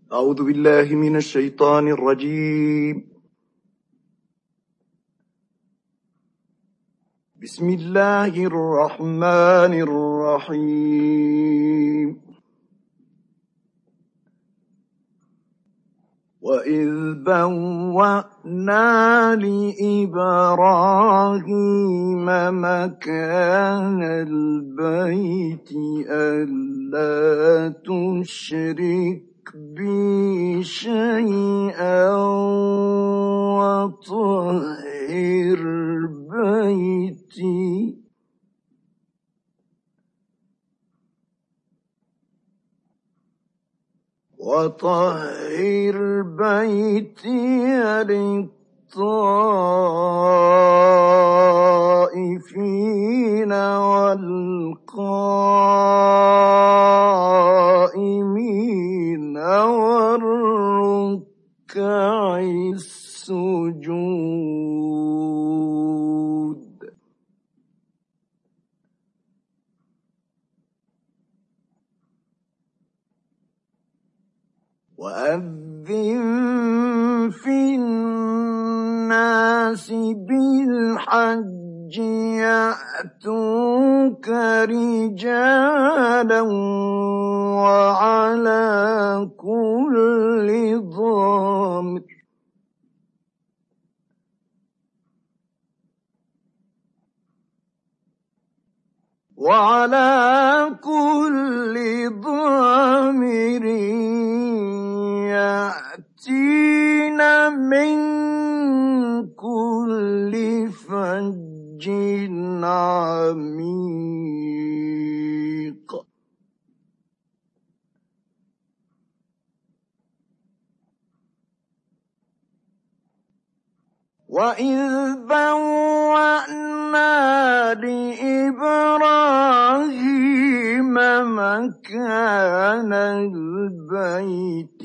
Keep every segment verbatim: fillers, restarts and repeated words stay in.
أعوذ بالله من الشيطان الرجيم. بسم الله الرحمن الرحيم. وإذ بوأنا لإبراهيم مكان البيت ألا تشرك بي شيئا وطهر بيتي وطهر بيتي للطائفين والقائمين والركع السجود. وأذن في الناس بالحج يأتوك رجالا وعلى كل ضامر وعلى كل ضامر يأتين من كل فج عميق. وإذ بوأنا لإبراهيم مكان البيت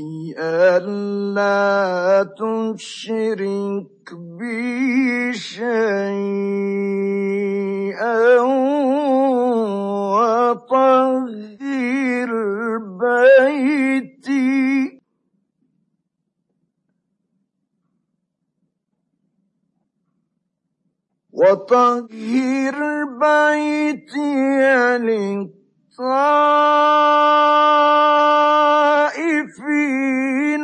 ألا تشرك بي شيئا وطهر بيتي وطهر بيتي للطائفين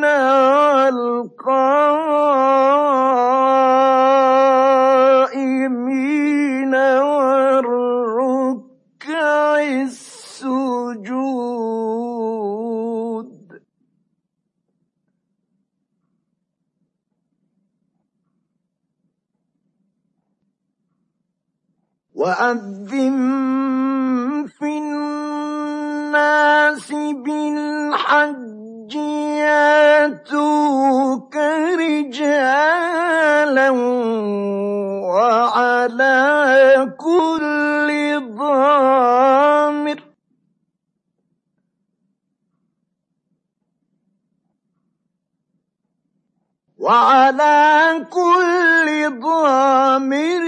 والقائمين والركع السجود. وأذن في الناس بالحج يأتوك رجالا وعلى كل ضامر وعلى كل ضامر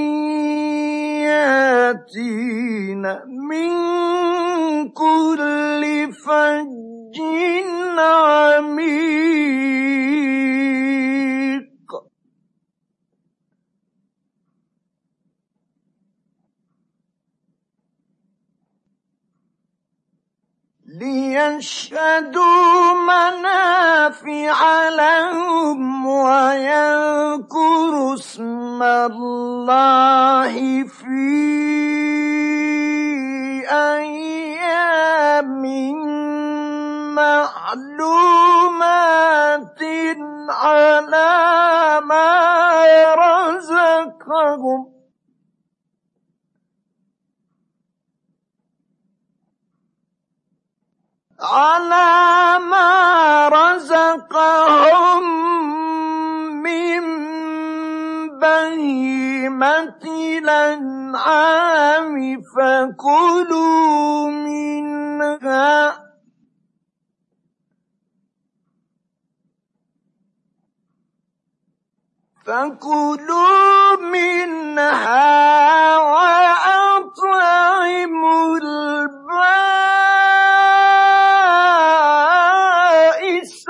يأتين من كل فج عميق. ليشهدوا منافع لهم ويذكروا اسم الله في أيام معلومات على ما رزقهم على ما رزقهم من بهيمة الأنعام فكلوا منها فكلوا منها وأطعموا البائس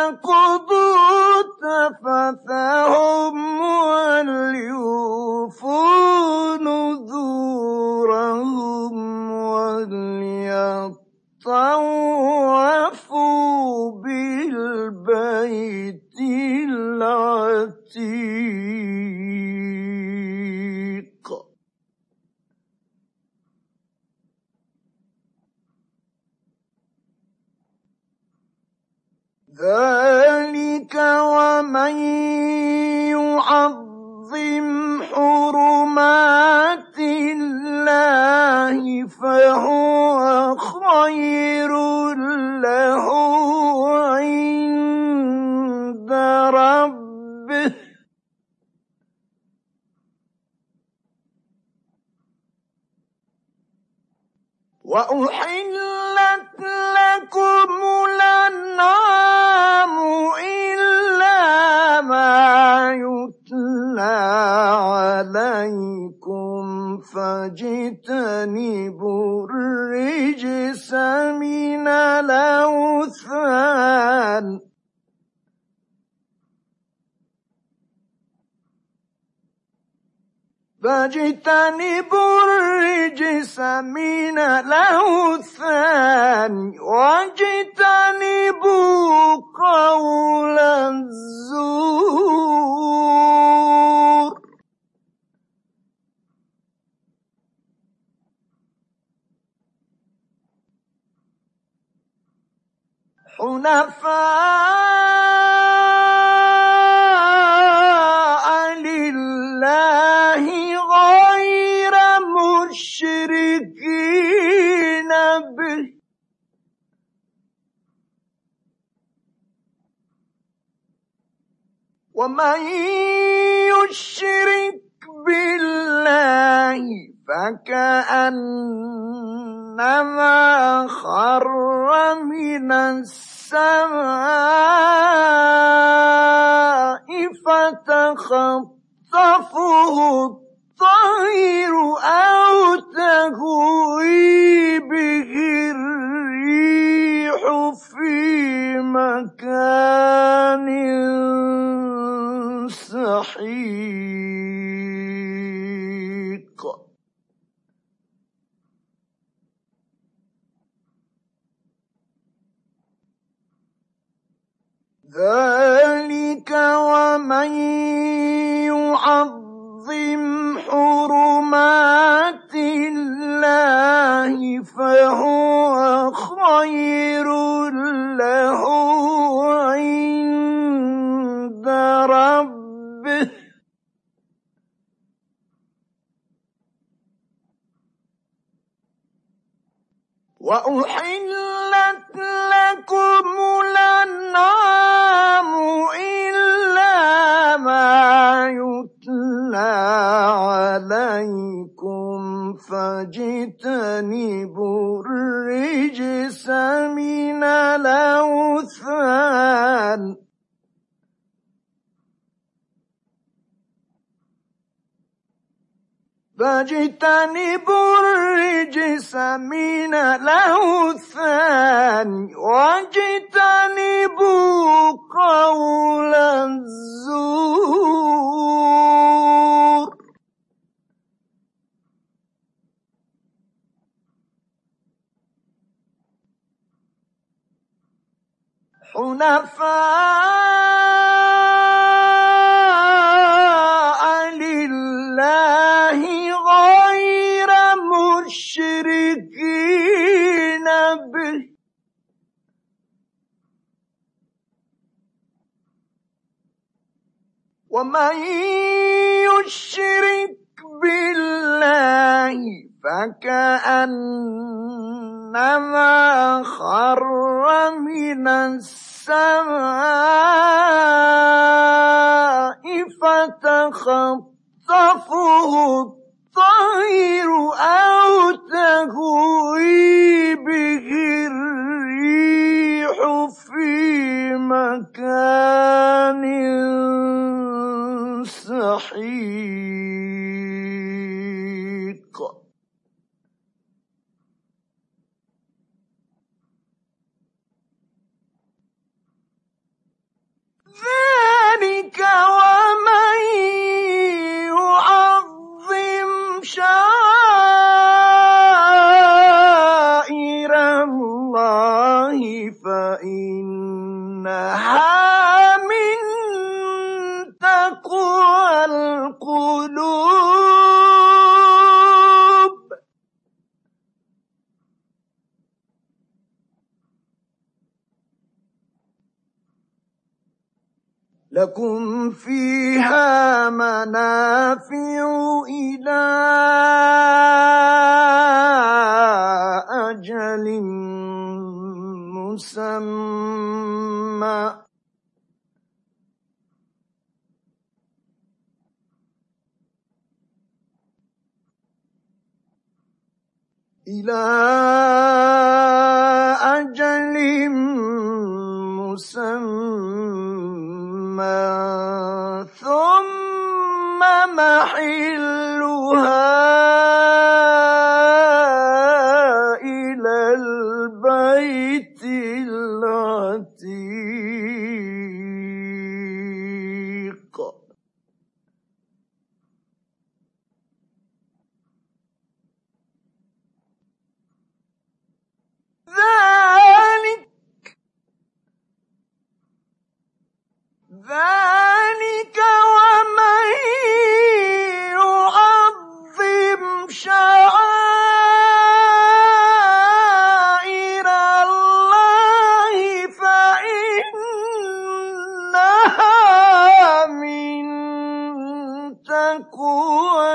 وليقضوا تفثهم وليوفوا نذورهم وليطوفوا بالبيت العتيق. ذلك ومن يعظم حرمات الله فهو خير له عند ربه وأحلت لكم الأنعام إلا ما يتلى عليكم فاجتنبوا الرجس من الأوثان فاجتنبوا الرجس من الأوثان واجتنبوا قول الزور. حنفاء لله غير مشركين به ومن يشرك بالله فكأنما خر من السماء فتخطفه الطير أو تهوي به الريح في مكان سحيق. ذلك ومن يعظم حرمات الله فهو خير له عند ربه وأحلت لكم الأنعام إلا ما يتلى عليكم فاجتنبوا الرجس من الأوثان فاجتنبوا الرجس من الأوثان واجتنبوا قول الزور. حنفاء لله غير مشركين به ومن يشرك بالله فكأنما خر من السماء فتخطفه الطير أو تهوي به الريح في مكان سحيق. إنها من تقوى القلوب. لكم فيها منافع إلى أجل مسمى إلى أجل مسمى ثم محلها إلى البيت العتيق. ذلك ذلك ومن يعظم شعائر الله فإنها من تقوى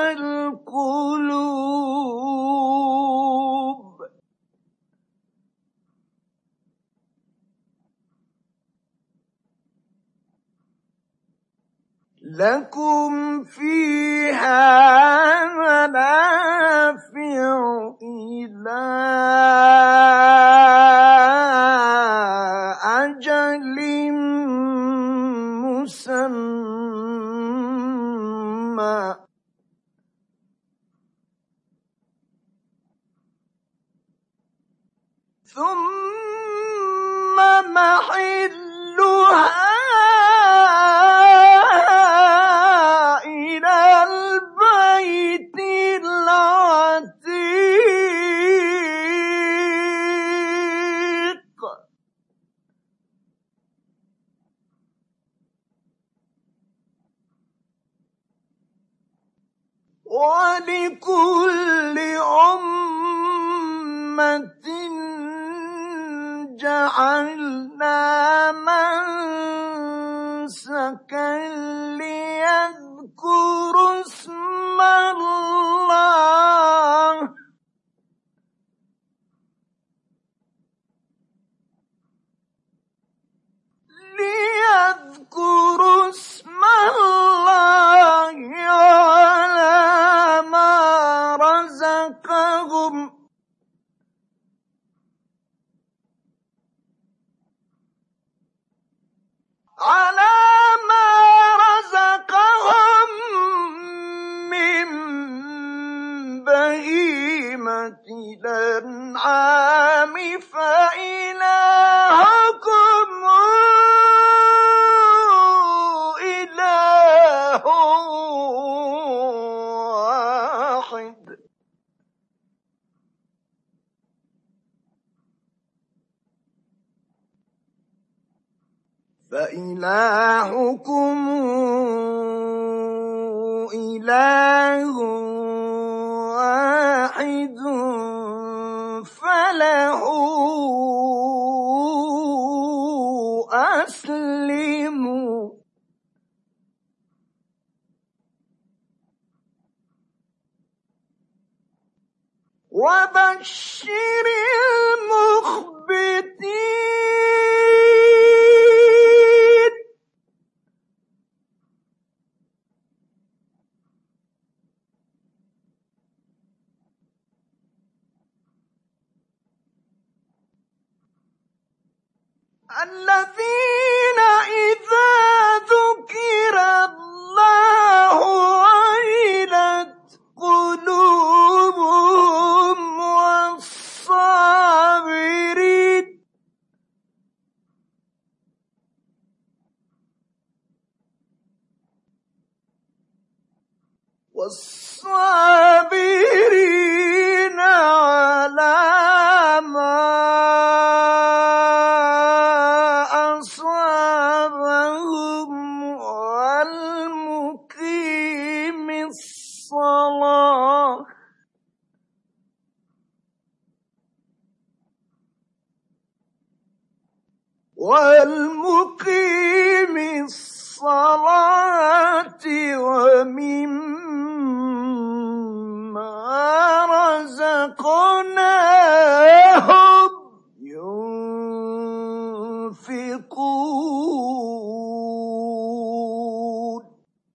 القلوب. لكم فيها منافع إلى أجل مسمى ثم محلها ولكل أمة جعلنا منسكا ليذكروا اسم الله ليذكروا اسم الله على ما رزقهم على ما رزقهم من بهيمة الأنعام فإلهكم إله واحد. فإلهكم إله واحد فله أسلموا. وبشر المخبتين الذين إذا ذكر الله وجلت قلوبهم والصابرين والصابرين على ما والمقيم الصلاة ومما رزقناهم ينفقون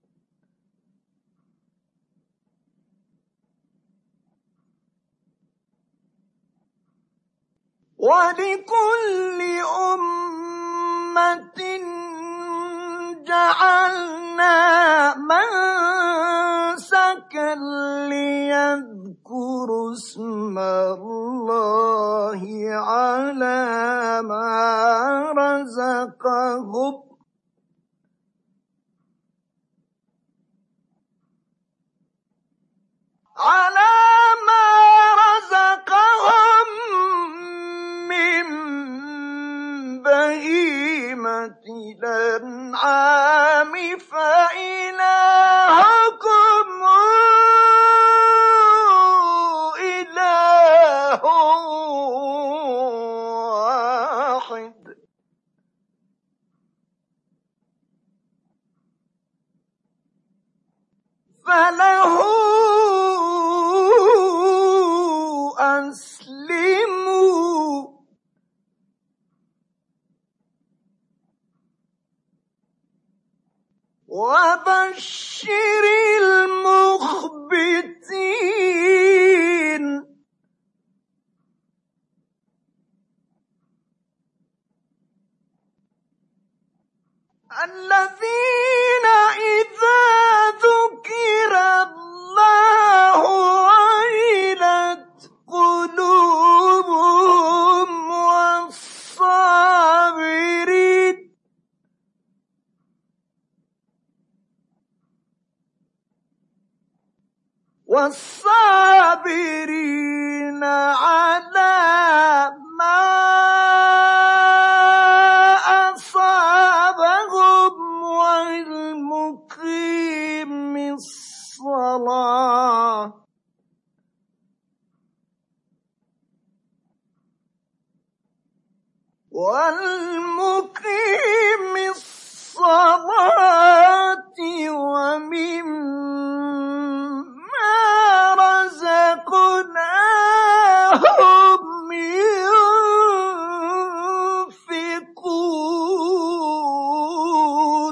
ولكل أمة جعلنا منسكا ليذكروا اسم الله على ما رزقهم على ما رزقهم من بهيمة الأنعام فإلهكم إله واحد فله أسلموا وبشر المخبتين الذين إذا ذكر الله وجلت قلوبهم والصابرين والصابرين على ما أصابهم والمقيم الصلاة والمقيم الصلاة ومما رزقناهم ينفقون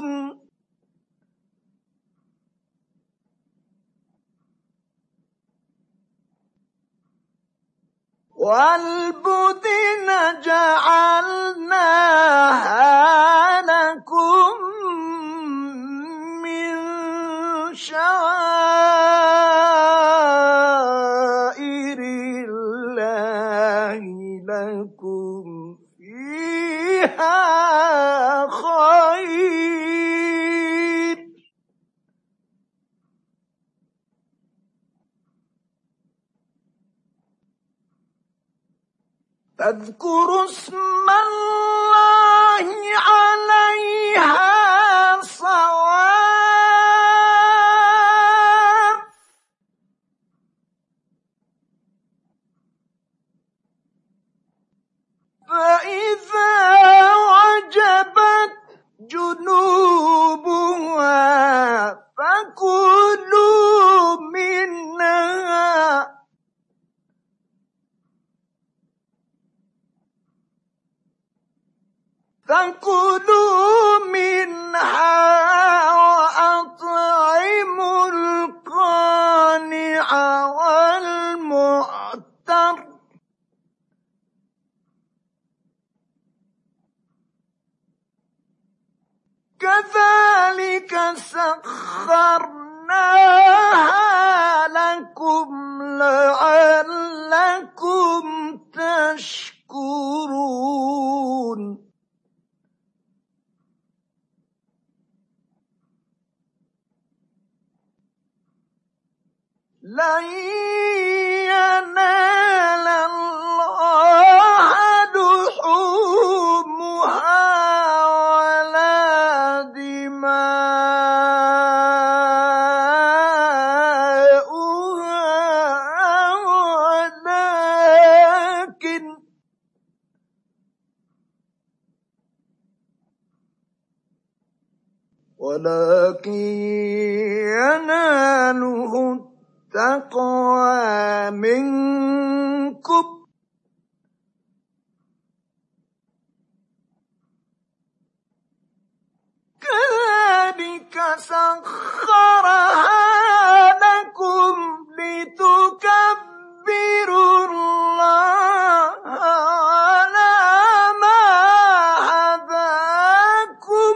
والبدن جعلناها لكم من شعائر الله لكم فيها خير فاذكروا اسم الله عليها صواف فإذا وجبت جنوبها فكلوا منها فكلوا منها وأطعموا القانع والمعتر كذلك سخرناها لكم لعلكم تشكرون لن ينال الله لحومها ولا دماؤها ولكن ولكن يناله التقوى منكم كذلك سخرها لكم لتكبروا الله على ما هداكم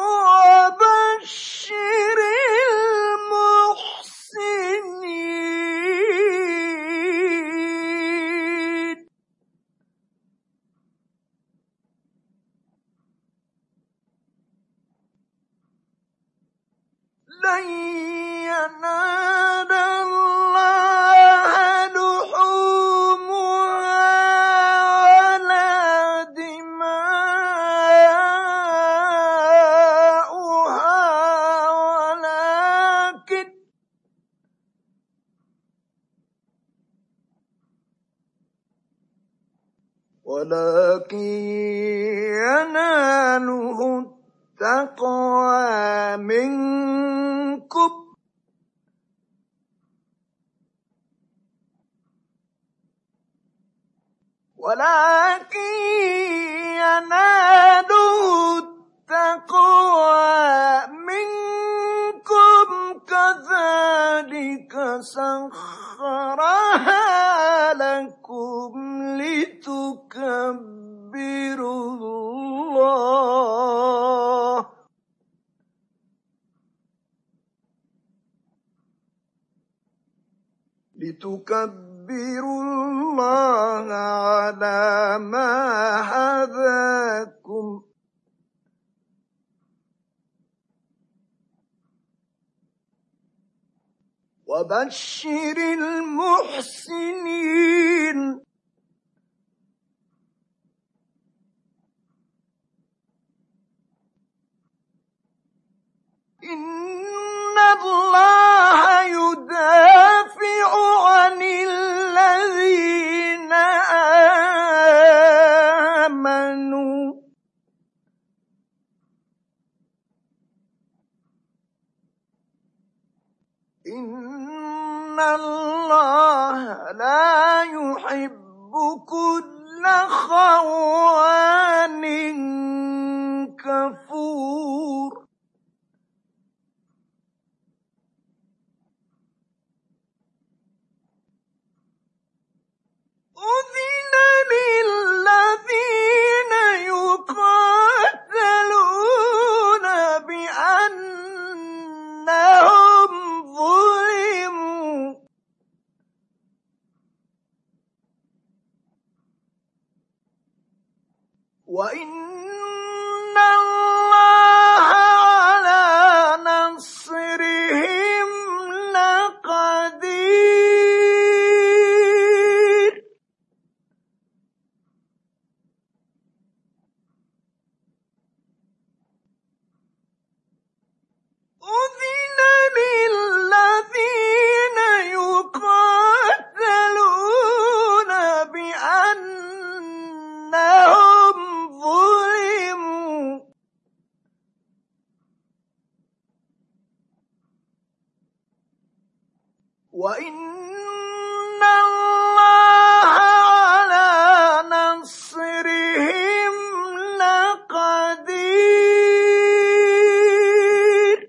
وبشر المحسنين. لن ينال الله لحومها ولا دماؤها ولكن ولكن يناله التقوى منكم ولكن يناله التقوى منكم كذلك سخرها لكم لتكبروا الله لتكبروا الله على ما هداكم وبشر المحسنين. إن الله يدافع عن الذين آمنوا إن الله لا يحب كل خوان كفور. أذن للذين يقاتلون بأنهم ظلموا وإن الله على نصرهم لقدير. أذن للذين يقاتلون بأنهم ظلموا وإن الله على نصرهم لقدير.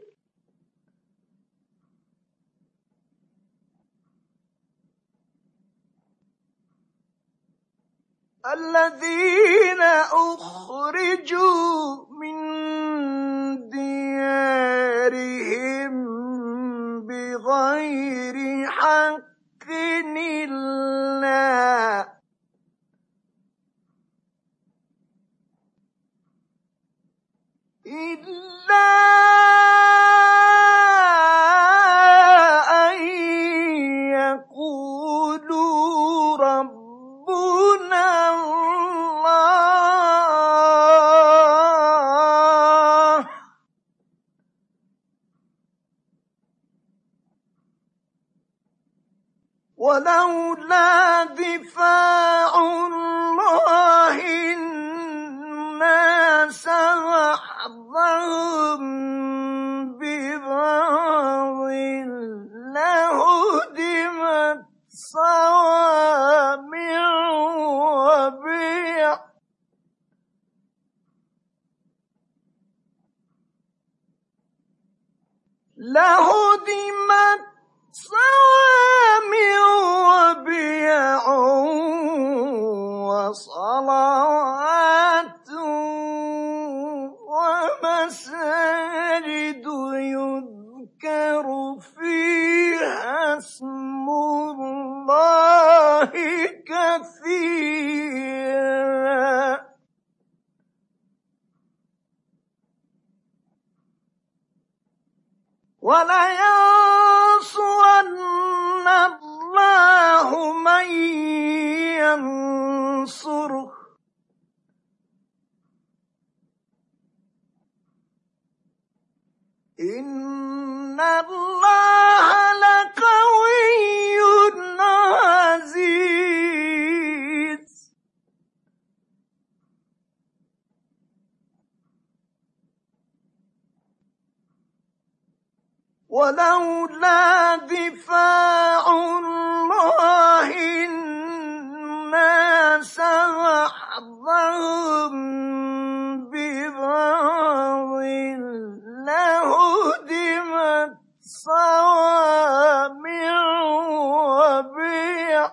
الذين أخرجوا من ديارهم بغير حق إلا إلا أن يقولوا ربنا الله ولولا دفاع الله الناس بعضهم لهدمت صوامع وبيع وصلوات ومساجد يذكر فيها اسم الله كثيرا ولينصرن الله من ينصره إن الله لقوي عزيز ولولا دفاع الله الناس بعضهم ببعض لهدمت صوامع وبيع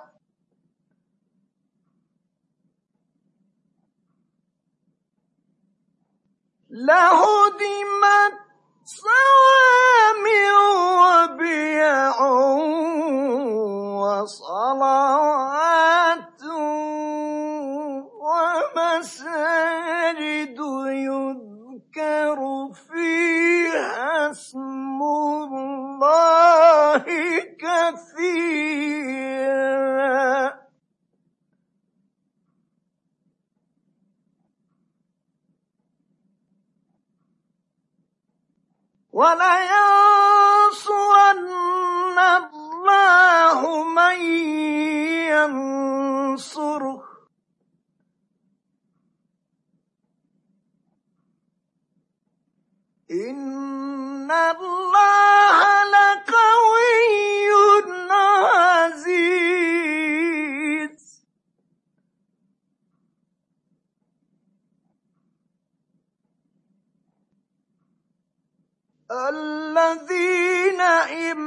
لهدمت صوامع وبيع وصلوات ومساجد يذكر فيها اسم الله كثيرا ولينصرن الله من ينصره إن الله لقوي عزيز الذين إن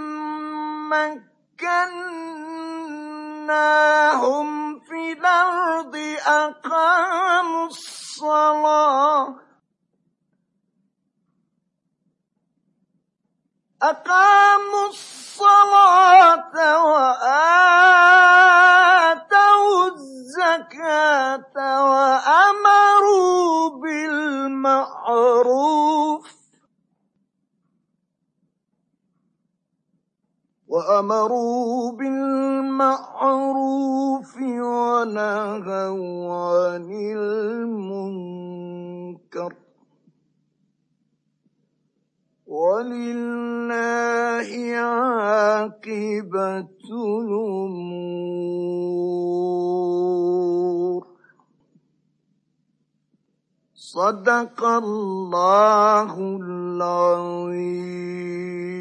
مكناهم في الأرض أقاموا الصلاة أقاموا الصلاة وآتوا الزكاة وأمروا بالمعروف وأمروا بالمعروف ونهوا عن المنكر ولله عاقبة الأمور. صدق الله العظيم.